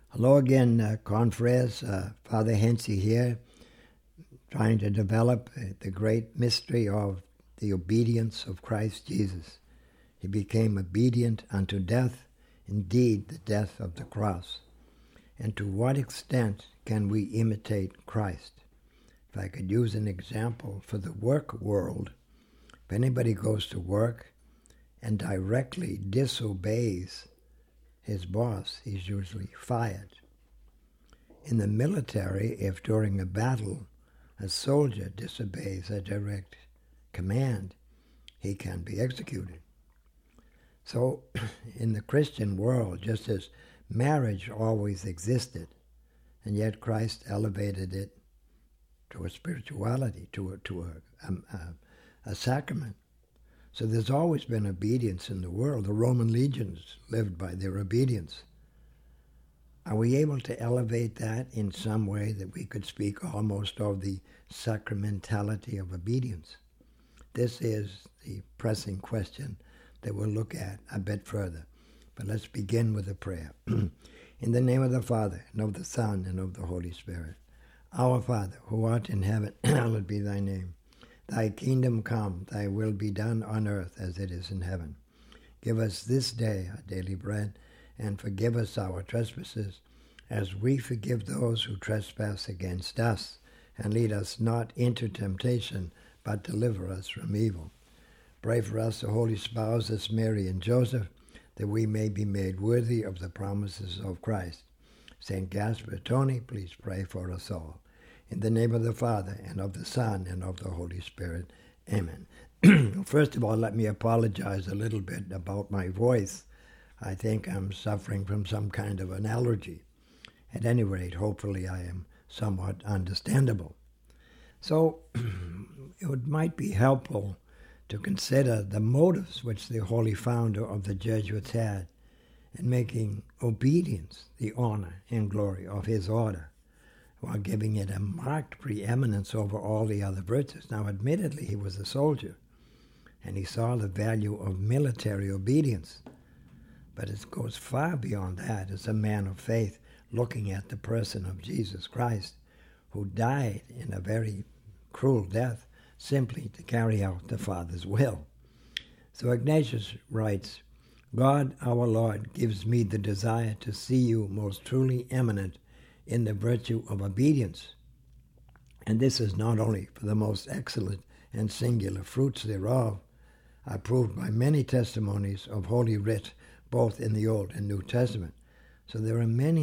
Hello again, confreres. Father Hensey here, trying to develop the great mystery of the obedience of Christ Jesus. He became obedient unto death, indeed the death of the cross. And to what extent can we imitate Christ? If I could use an example for the work world, if anybody goes to work and directly disobeys his boss, he's usually fired. In the military, if during a battle a soldier disobeys a direct command, he can be executed. So in the Christian world, just as marriage always existed, and yet Christ elevated it to a spirituality, to a sacrament. So there's always been obedience in the world. The Roman legions lived by their obedience. Are we able to elevate that in some way that we could speak almost of the sacramentality of obedience? This is the pressing question that we'll look at a bit further. But let's begin with a prayer. In the name of the Father, and of the Son, and of the Holy Spirit. Our Father, who art in heaven, hallowed be thy name. Thy kingdom come, thy will be done on earth as it is in heaven. Give us this day our daily bread, and forgive us our trespasses, as we forgive those who trespass against us. And lead us not into temptation, but deliver us from evil. Pray for us, the holy spouses, Mary and Joseph, that we may be made worthy of the promises of Christ. St. Gaspar Tony, please pray for us all. In the name of the Father, and of the Son, and of the Holy Spirit. Amen. First of all, let me apologize a little bit about my voice. I think I'm suffering from some kind of an allergy. At any rate, hopefully I am somewhat understandable. So it might be helpful to consider the motives which the holy founder of the Jesuits had in making obedience the honor and glory of his order, while giving it a marked preeminence over all the other virtues. Now, admittedly, he was a soldier, and he saw the value of military obedience. But it goes far beyond that as a man of faith, looking at the person of Jesus Christ, who died in a very cruel death simply to carry out the Father's will. So Ignatius writes, God our Lord gives me the desire to see you most truly eminent in the virtue of obedience. And this is not only for the most excellent and singular fruits thereof, are proved by many testimonies of Holy Writ, both in the Old and New Testament. So there are many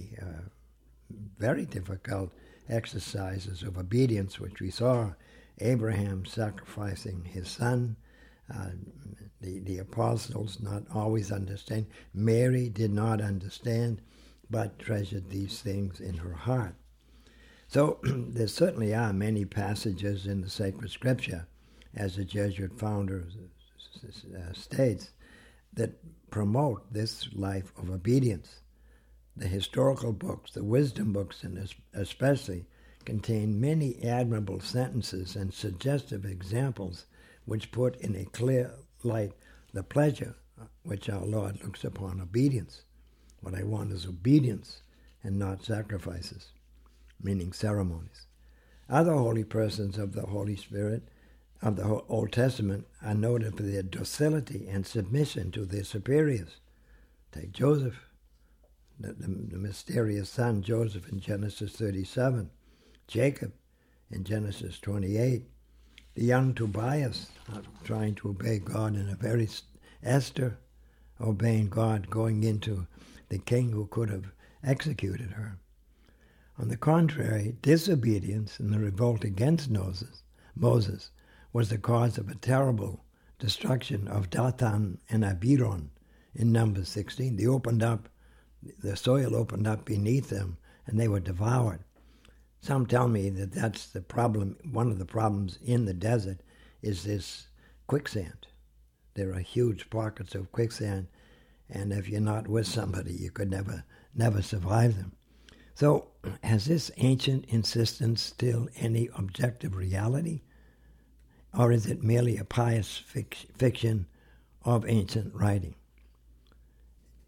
very difficult exercises of obedience, which we saw Abraham sacrificing his son, the apostles not always understand. Mary did not understand, but treasured these things in her heart. So there certainly are many passages in the sacred scripture, as the Jesuit founder states, that promote this life of obedience. The historical books, the wisdom books especially, contain many admirable sentences and suggestive examples which put in a clear light the pleasure which our Lord looks upon obedience. What I want is obedience and not sacrifices, meaning ceremonies. Other holy persons of the Holy Spirit of the Old Testament are noted for their docility and submission to their superiors. Take Joseph, the mysterious son Joseph in Genesis 37, Jacob in Genesis 28, the young Tobias trying to obey God in a very Esther obeying God, going into the king who could have executed her. On the contrary, disobedience and the revolt against Moses was the cause of a terrible destruction of Dathan and Abiram in Numbers 16. The soil opened up beneath them, and they were devoured. Some tell me that that's the problem. One of the problems in the desert is this quicksand. There are huge pockets of quicksand, and if you're not with somebody, you could never survive them. So has this ancient insistence still any objective reality? Or is it merely a pious fiction of ancient writing?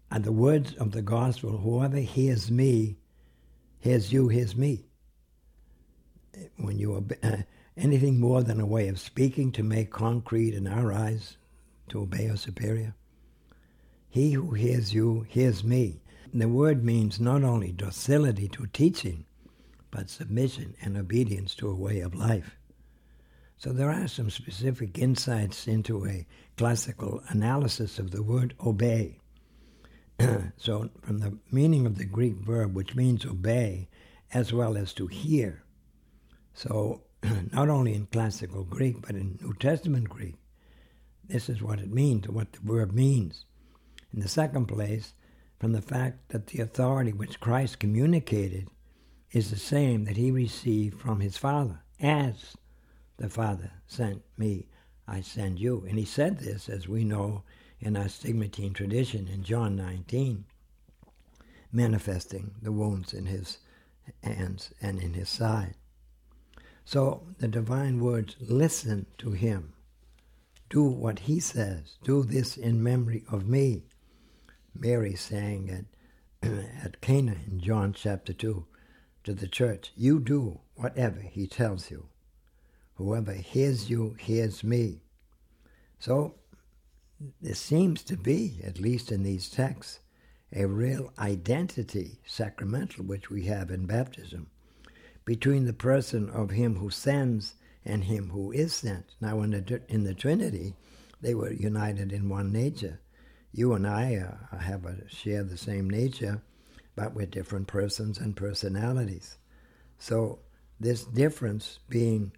are the words of the gospel. Whoever hears me, hears you, hears me. When you anything more than a way of speaking to make concrete in our eyes to obey our superior. He who hears you, hears me. The word means not only docility to teaching, but submission and obedience to a way of life. So there are some specific insights into a classical analysis of the word obey. So from the meaning of the Greek verb, which means obey, as well as to hear. So not only in classical Greek, but in New Testament Greek, this is what it means, what the verb means. In the second place, from the fact that the authority which Christ communicated is the same that he received from his Father. As the Father sent me, I send you. And he said this, as we know, in our stigmatine tradition in John 19, manifesting the wounds in his hands and in his side. So the divine words, listen to him. Do what he says. Do this in memory of me. Mary sang at Cana in John chapter 2 to the church, you do whatever he tells you. Whoever hears you, hears me. So there seems to be, at least in these texts, a real identity, sacramental, which we have in baptism, between the person of him who sends and him who is sent. Now in the Trinity, they were united in one nature. You and I share the same nature, but we're different persons and personalities. So this difference being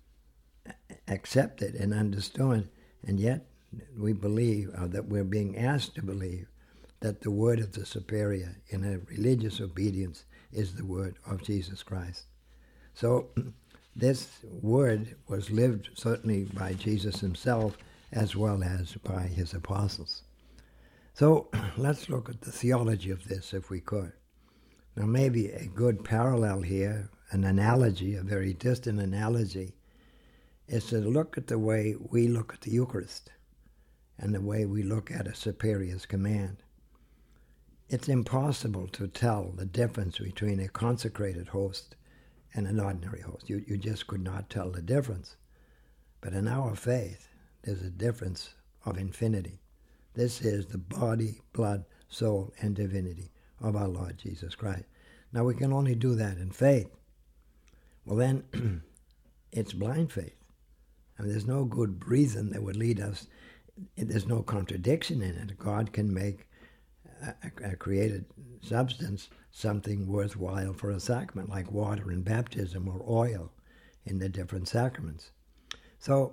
accepted and understood, and yet we believe, or that we're being asked to believe, that the word of the superior in a religious obedience is the word of Jesus Christ. So this word was lived certainly by Jesus himself as well as by his apostles. So let's look at the theology of this, if we could. Now maybe a good parallel here, an analogy, a very distant analogy, is to look at the way we look at the Eucharist and the way we look at a superior's command. It's impossible to tell the difference between a consecrated host and an ordinary host. You just could not tell the difference. But in our faith, there's a difference of infinity. This is the body, blood, soul, and divinity of our Lord Jesus Christ. Now we can only do that in faith. Well then, it's blind faith. And there's no good reason that would lead us, there's no contradiction in it. God can make a created substance something worthwhile for a sacrament, like water in baptism or oil in the different sacraments. So,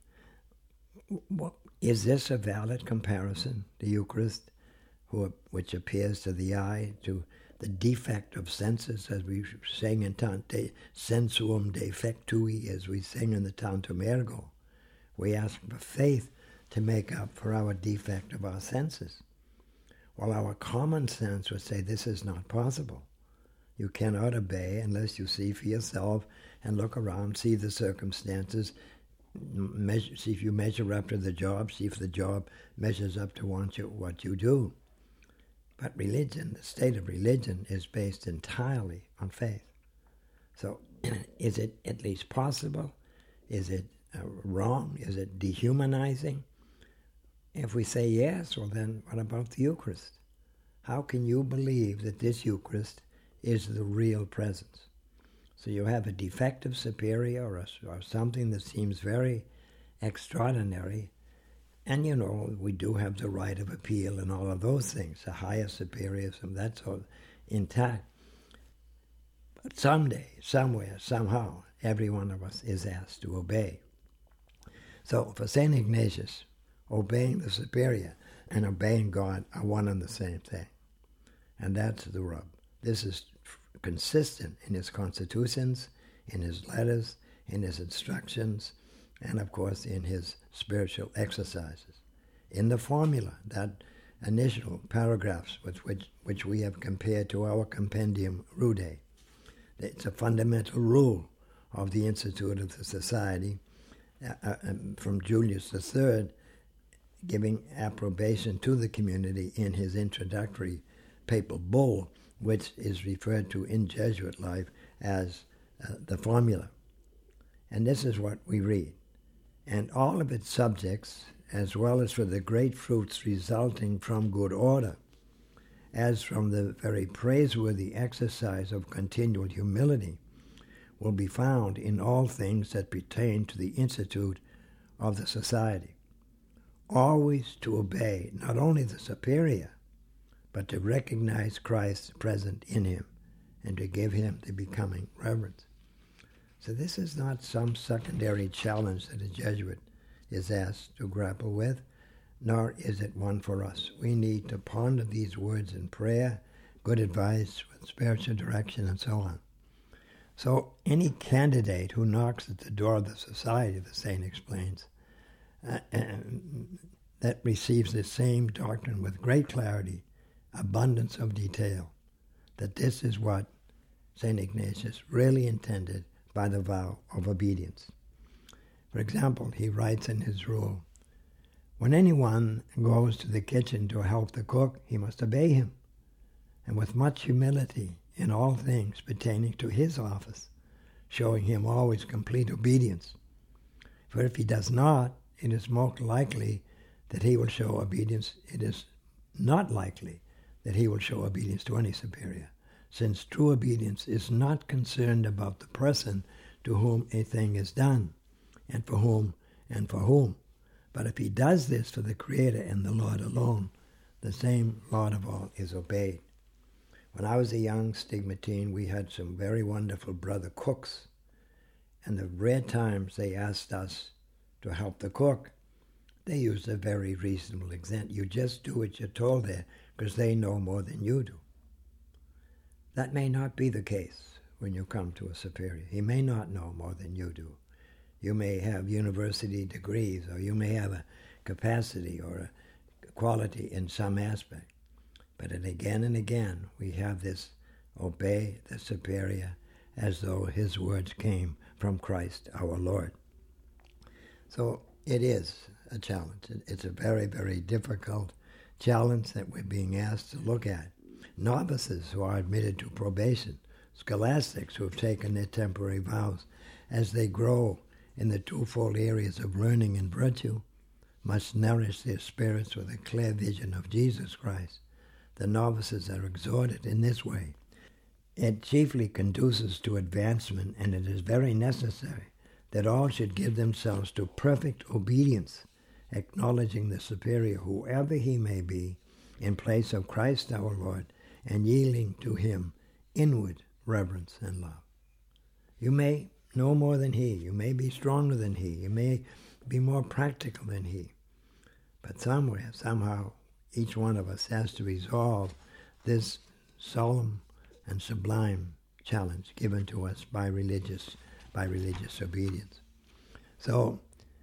is this a valid comparison, the Eucharist, which appears to the eye, to the defect of senses, as we sing in Tante sensuum defectui, as we sing in the Tantum Ergo? We ask for faith to make up for our defect of our senses. Well, our common sense would say this is not possible. You cannot obey unless you see for yourself and look around, see the circumstances, see if you measure up to the job, see if the job measures up to what you do. But religion, the state of religion, is based entirely on faith. So is it at least possible? Is it wrong? Is it dehumanizing? If we say yes, well then what about the Eucharist? How can you believe that this Eucharist is the real presence? So you have a defective superior or something that seems very extraordinary, and we do have the right of appeal and all of those things, the higher superiors, and that's all intact. But someday, somewhere, somehow, every one of us is asked to obey. So for St. Ignatius, obeying the superior and obeying God are one and the same thing. And that's the rub. This is consistent in his constitutions, in his letters, in his instructions, and of course in his spiritual exercises. In the formula, that initial paragraphs with which we have compared to our Compendium Rude, it's a fundamental rule of the Institute of the Society from Julius III, giving approbation to the community in his introductory papal bull, which is referred to in Jesuit life as the formula. And this is what we read. And all of its subjects, as well as for the great fruits resulting from good order, as from the very praiseworthy exercise of continual humility, will be found in all things that pertain to the institute of the society. Always to obey not only the superior, but to recognize Christ present in him and to give him the becoming reverence. So this is not some secondary challenge that a Jesuit is asked to grapple with, nor is it one for us. We need to ponder these words in prayer, good advice with spiritual direction, and so on. So any candidate who knocks at the door of the society, the saint explains, that receives the same doctrine with great clarity, abundance of detail, that this is what St. Ignatius really intended by the vow of obedience. For example, he writes in his rule, when anyone goes to the kitchen to help the cook, he must obey him, and with much humility in all things pertaining to his office, showing him always complete obedience. For if he does not, it is most likely that he will show obedience. It is not likely that he will show obedience to any superior, since true obedience is not concerned about the person to whom a thing is done, and for whom, But if he does this for the Creator and the Lord alone, the same Lord of all is obeyed. When I was a young stigmatine, we had some very wonderful brother cooks, and the rare times they asked us to help the cook, they used a very reasonable extent. You just do what you're told there, because they know more than you do. That may not be the case when you come to a superior. He may not know more than you do. You may have university degrees, or you may have a capacity or a quality in some aspect. But again and again, we have this obey the superior as though his words came from Christ our Lord. So it is a challenge. It's a very, very difficult challenge that we're being asked to look at. Novices who are admitted to probation, scholastics who have taken their temporary vows, as they grow in the twofold areas of learning and virtue, must nourish their spirits with a clear vision of Jesus Christ. The novices are exhorted in this way. It chiefly conduces to advancement, and it is very necessary that all should give themselves to perfect obedience, acknowledging the superior, whoever he may be, in place of Christ our Lord, and yielding to him inward reverence and love. You may know more than he, you may be stronger than he, you may be more practical than he, but somewhere, somehow, each one of us has to resolve this solemn and sublime challenge given to us by religious obedience. So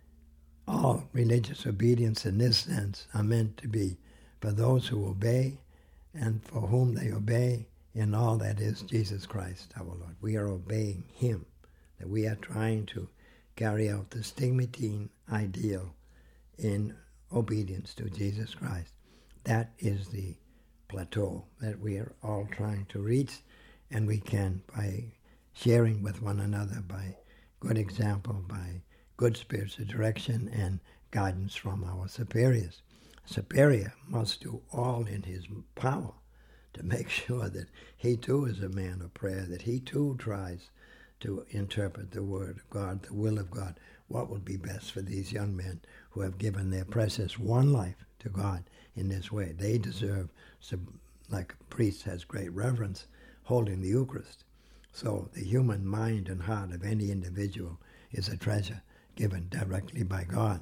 all religious obedience in this sense are meant to be for those who obey and for whom they obey in all that is Jesus Christ our Lord. We are obeying him, that we are trying to carry out the stigmatine ideal in obedience to Jesus Christ. That is the plateau that we are all trying to reach, and we can by sharing with one another, by good example, by good spiritual direction and guidance from our superiors. Superior must do all in his power to make sure that he too is a man of prayer, that he too tries to interpret the word of God, the will of God, what would be best for these young men who have given their precious one life to God in this way. They deserve, like a priest has great reverence, holding the Eucharist. So the human mind and heart of any individual is a treasure given directly by God.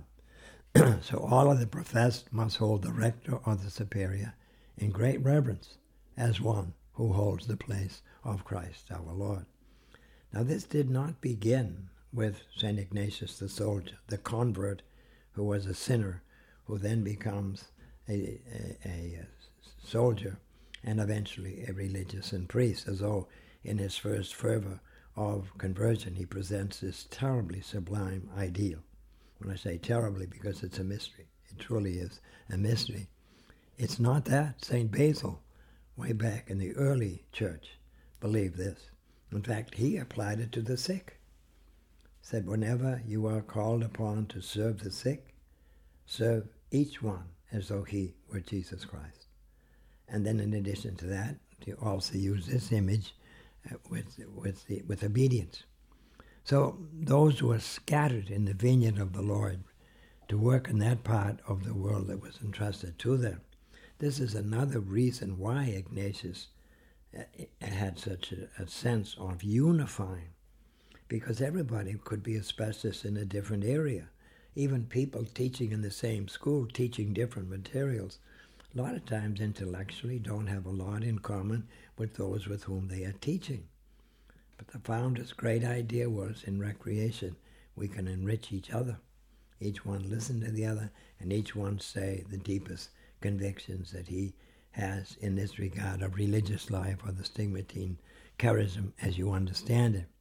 So all of the professed must hold the rector or the superior in great reverence as one who holds the place of Christ our Lord. Now this did not begin with St. Ignatius the soldier, the convert who was a sinner, who then becomes a soldier and eventually a religious and priest, as though in his first fervor of conversion he presents this terribly sublime ideal. When I say terribly, because it's a mystery. It truly is a mystery. It's not that. St. Basil, way back in the early church, believed this. In fact, he applied it to the sick. Said, whenever you are called upon to serve the sick, serve each one as though he were Jesus Christ. And then in addition to that, he also used this image with obedience. So those who are scattered in the vineyard of the Lord to work in that part of the world that was entrusted to them. This is another reason why Ignatius had such a sense of unifying, because everybody could be a specialist in a different area. Even people teaching in the same school, teaching different materials, a lot of times intellectually don't have a lot in common with those with whom they are teaching. But the founder's great idea was, in recreation, we can enrich each other. Each one listen to the other, and each one say the deepest convictions that he has in this regard of religious life, or the stigmatine charism as you understand it.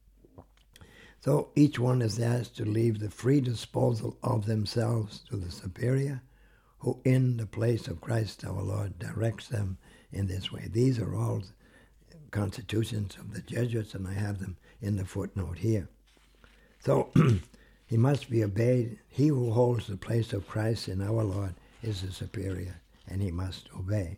So each one is asked to leave the free disposal of themselves to the superior, who in the place of Christ our Lord directs them in this way. These are all constitutions of the Jesuits, and I have them in the footnote here. So he must be obeyed. He who holds the place of Christ in our Lord is the superior, and he must obey.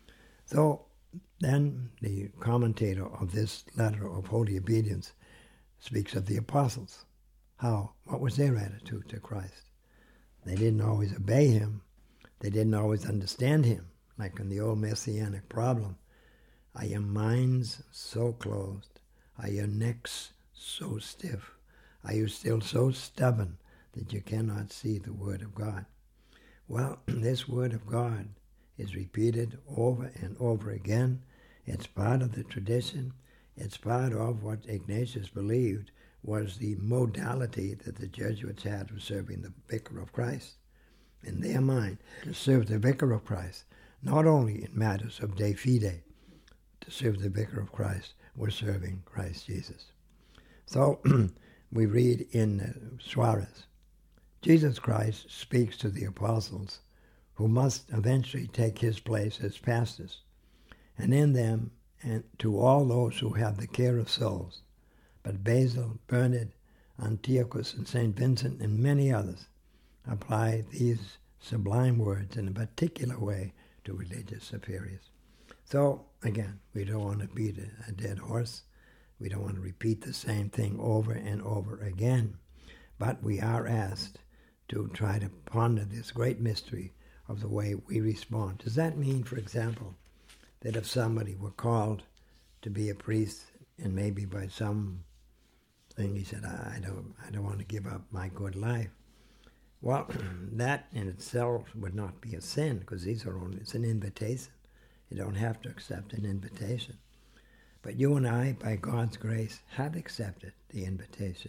So then the commentator of this letter of holy obedience speaks of the apostles. How? What was their attitude to Christ? They didn't always obey him. They didn't always understand him, like in the old Messianic problem. Are your minds so closed? Are your necks so stiff? Are you still so stubborn that you cannot see the Word of God? Well, this Word of God is repeated over and over again. It's part of the tradition. It's part of what Ignatius believed was the modality that the Jesuits had of serving the Vicar of Christ. In their mind, to serve the Vicar of Christ, not only in matters of de fide, to serve the Vicar of Christ, we're serving Christ Jesus. So we read in Suarez, Jesus Christ speaks to the apostles who must eventually take his place as pastors, and in them and to all those who have the care of souls. But Basil, Bernard, Antiochus, and St. Vincent, and many others apply these sublime words in a particular way to religious superiors. So, again, we don't want to beat a dead horse. We don't want to repeat the same thing over and over again. But we are asked to try to ponder this great mystery of the way we respond. Does that mean, for example, that if somebody were called to be a priest, and maybe by some thing he said, I don't want to give up my good life, well, that in itself would not be a sin, because it's an invitation. You don't have to accept an invitation. But you and I, by God's grace, have accepted the invitation.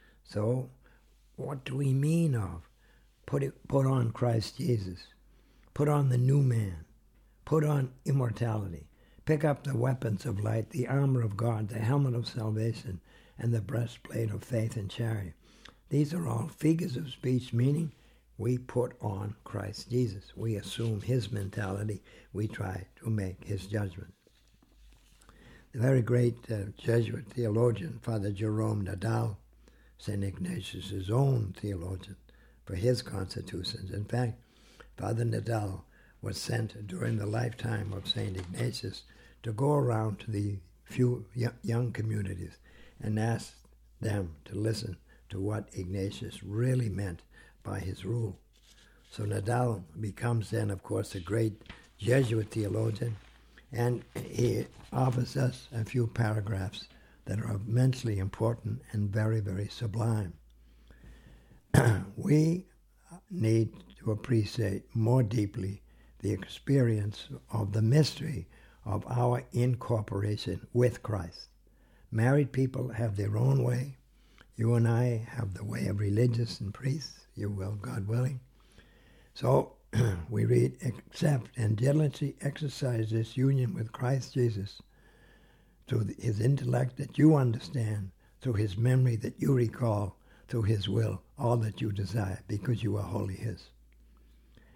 So what do we mean of put on Christ Jesus, put on the new man, put on immortality, pick up the weapons of light, the armor of God, the helmet of salvation, and the breastplate of faith and charity? These are all figures of speech, meaning we put on Christ Jesus. We assume his mentality. We try to make his judgment. The very great Jesuit theologian, Father Jerome Nadal, St. Ignatius' own theologian, for his constitutions. In fact, Father Nadal was sent during the lifetime of St. Ignatius to go around to the few young communities and ask them to listen to what Ignatius really meant by his rule. So Nadal becomes then, of course, a great Jesuit theologian, and he offers us a few paragraphs that are immensely important and very, very sublime. We need to appreciate more deeply the experience of the mystery of our incorporation with Christ. Married people have their own way. You and I have the way of religious and priests, you will, God willing. So we read, accept and diligently exercise this union with Christ Jesus through his intellect that you understand, through his memory that you recall, through his will, all that you desire, because you are wholly his.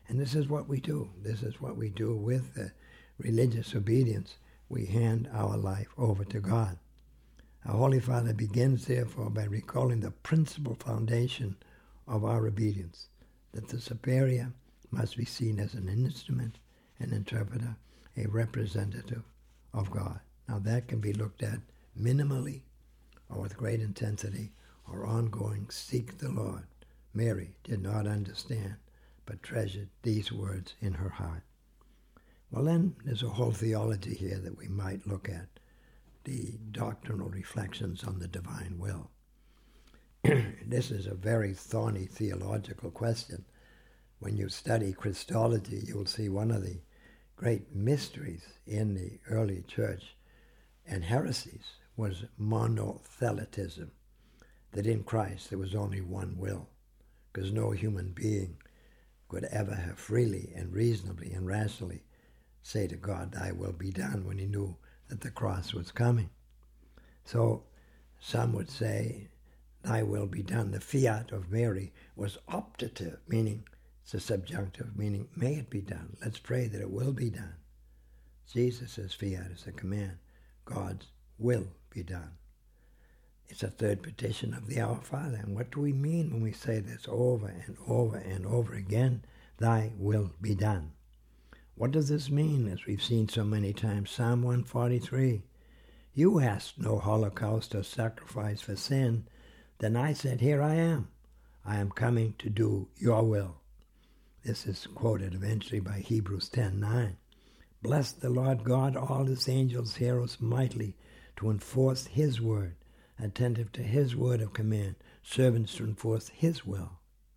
And this is what we do. This is what we do with religious obedience. We hand our life over to God. Our Holy Father begins, therefore, by recalling the principal foundation of our obedience, that the superior must be seen as an instrument, an interpreter, a representative of God. Now that can be looked at minimally or with great intensity or ongoing. Seek the Lord. Mary did not understand, but treasured these words in her heart. Well, then there's a whole theology here that we might look at, the doctrinal reflections on the divine will. This is a very thorny theological question. When you study Christology, you'll see one of the great mysteries in the early church and heresies was monothelitism, that in Christ there was only one will, because no human being could ever have freely and reasonably and rationally say to God, thy will be done, when he knew that the cross was coming. So some would say, thy will be done. The fiat of Mary was optative, meaning it's a subjunctive, meaning may it be done. Let's pray that it will be done. Jesus' fiat is a command. God's will be done. It's a third petition of the Our Father. And what do we mean when we say this over and over and over again? Thy will be done. What does this mean, as we've seen so many times? Psalm 143. You asked no holocaust or sacrifice for sin. Then I said, here I am. I am coming to do your will. This is quoted eventually by Hebrews 10:9. Bless the Lord God, all his angels, heroes mightily, to enforce his word, attentive to his word of command, servants to enforce his will.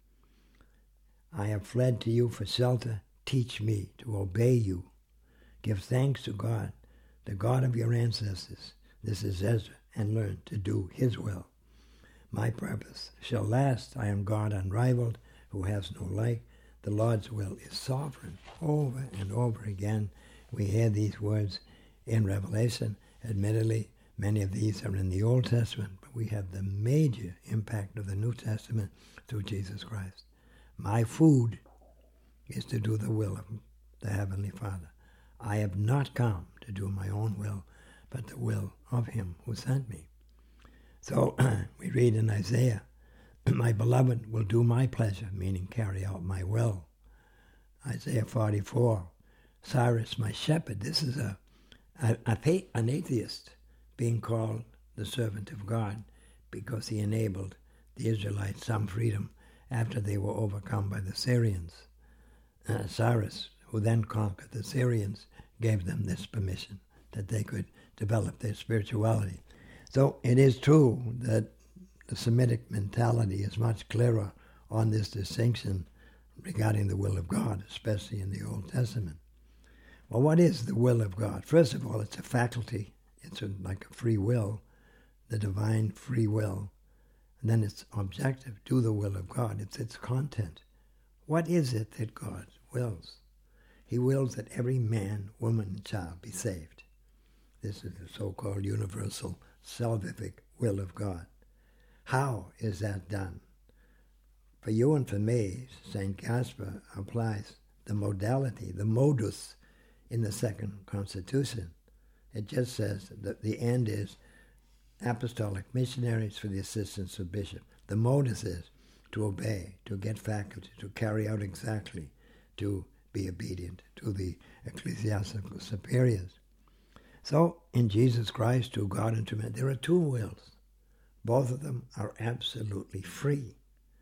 I have fled to you for shelter. Teach me to obey you. Give thanks to God, the God of your ancestors. This is Ezra, and learn to do his will. My purpose shall last. I am God unrivaled, who has no like. The Lord's will is sovereign. Over and over again, we hear these words in Revelation. Admittedly, many of these are in the Old Testament, but we have the major impact of the New Testament through Jesus Christ. My food is to do the will of the Heavenly Father. I have not come to do my own will, but the will of him who sent me. So we read in Isaiah, my beloved will do my pleasure, meaning carry out my will. Isaiah 44, Cyrus, my shepherd. This is an atheist being called the servant of God because he enabled the Israelites some freedom after they were overcome by the Syrians. Cyrus, who then conquered the Syrians, gave them this permission that they could develop their spirituality. So it is true that the Semitic mentality is much clearer on this distinction regarding the will of God, especially in the Old Testament. Well, what is the will of God? First of all, it's a faculty. It's like a free will, the divine free will. And then it's objective, do the will of God. It's its content. What is it that God wills? He wills that every man, woman, and child be saved. This is the so-called universal salvific will of God. How is that done? For you and for me, St. Gaspar applies the modality, the modus, in the Second Constitution. It just says that the end is apostolic missionaries for the assistance of bishop. The modus is to obey, to get faculty, to carry out exactly, to be obedient to the ecclesiastical superiors. So, in Jesus Christ, to God and to man, there are two wills. Both of them are absolutely free.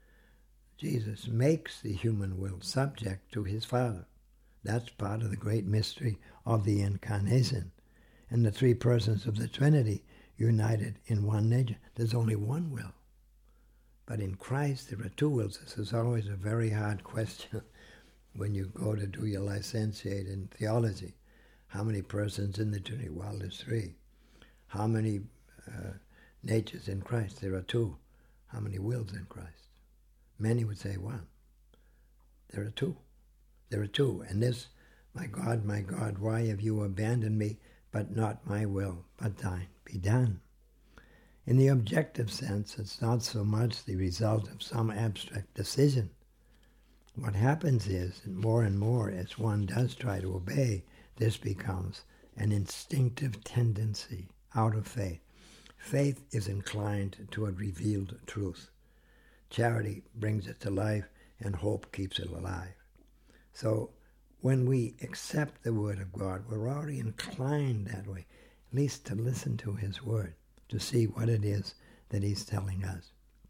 Jesus makes the human will subject to his Father. That's part of the great mystery of the Incarnation. And the three persons of the Trinity united in one nature. There's only one will. But in Christ, there are two wills. This is always a very hard question when you go to do your licentiate in theology. How many persons in the Trinity? Well, there's three. How many natures in Christ? There are two. How many wills in Christ? Many would say one. There are two. There are two. And this, my God, why have you abandoned me? But not my will, but thine be done. In the objective sense, it's not so much the result of some abstract decision. What happens is, more and more, as one does try to obey, this becomes an instinctive tendency out of faith. Faith is inclined toward revealed truth. Charity brings it to life, and hope keeps it alive. So when we accept the Word of God, we're already inclined that way, at least to listen to His Word, to see what it is that He's telling us.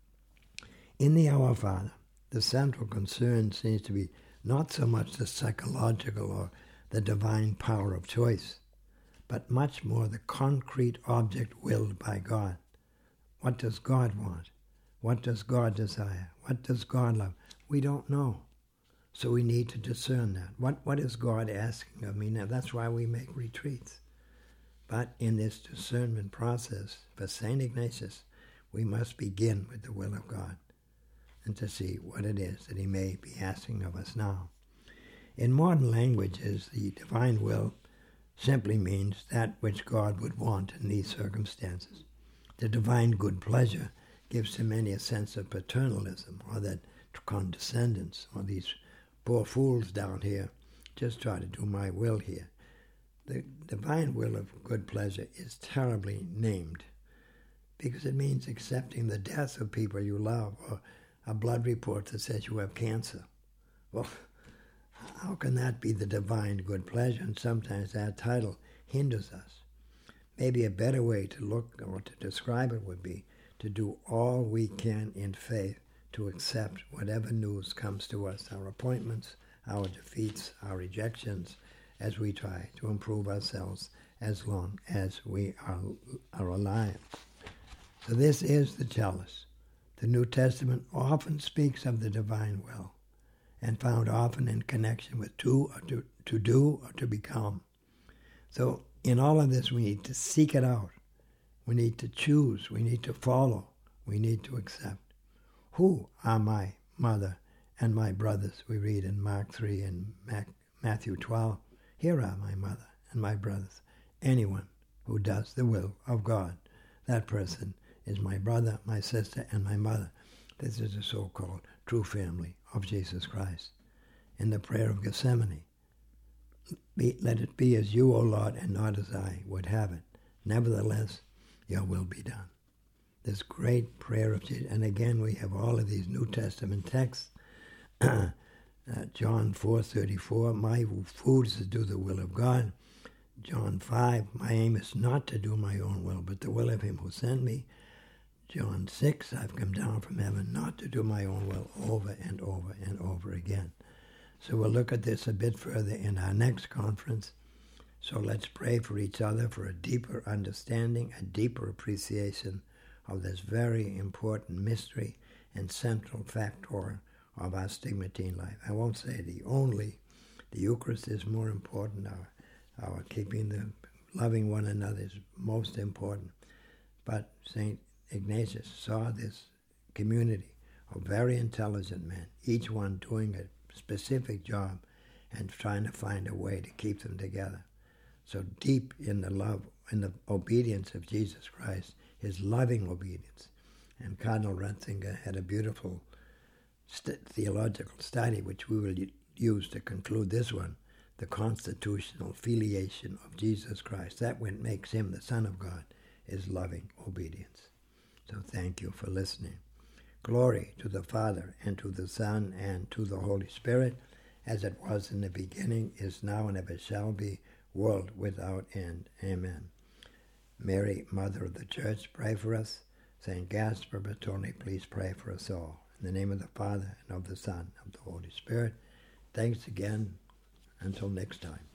In the Our Father, the central concern seems to be not so much the psychological or the divine power of choice, but much more the concrete object willed by God. What does God want? What does God desire? What does God love? We don't know. So we need to discern that. What is God asking of me now? That's why we make retreats. But in this discernment process, for St. Ignatius, we must begin with the will of God and to see what it is that He may be asking of us now. In modern languages, the divine will simply means that which God would want in these circumstances. The divine good pleasure gives to many a sense of paternalism, or that condescendence, or these poor fools down here just try to do my will here. The divine will of good pleasure is terribly named because it means accepting the death of people you love, or a blood report that says you have cancer. Well, how can that be the divine good pleasure? And sometimes that title hinders us. Maybe a better way to look or to describe it would be to do all we can in faith to accept whatever news comes to us, our appointments, our defeats, our rejections, as we try to improve ourselves as long as we are alive. So this is the chalice. The New Testament often speaks of the divine will, and found often in connection with to do or to become. So in all of this, we need to seek it out. We need to choose. We need to follow. We need to accept. Who are my mother and my brothers? We read in Mark 3 and Matthew 12. Here are my mother and my brothers. Anyone who does the will of God, that person is my brother, my sister, and my mother. This is the so-called true family of Jesus Christ. In the prayer of Gethsemane, let it be as you, O Lord, and not as I would have it. Nevertheless, your will be done. This great prayer of Jesus, and again we have all of these New Testament texts. John 4:34, my food is to do the will of God. John 5, my aim is not to do my own will, but the will of Him who sent me. John 6, I've come down from heaven not to do my own will, over and over and over again. So we'll look at this a bit further in our next conference. So let's pray for each other for a deeper understanding, a deeper appreciation of this very important mystery and central factor of our stigmatine life. I won't say the Eucharist is more important, our keeping the loving one another is most important. But St. Ignatius saw this community of very intelligent men, each one doing a specific job and trying to find a way to keep them together. So deep in the love and the obedience of Jesus Christ, His loving obedience. And Cardinal Ratzinger had a beautiful theological study, which we will use to conclude this one, the constitutional filiation of Jesus Christ. That what makes Him the Son of God is loving obedience. So thank you for listening. Glory to the Father, and to the Son, and to the Holy Spirit, as it was in the beginning, is now, and ever shall be, world without end. Amen. Mary, Mother of the Church, pray for us. St. Gaspar Bertone, please pray for us all. In the name of the Father, and of the Son, and of the Holy Spirit. Thanks again. Until next time.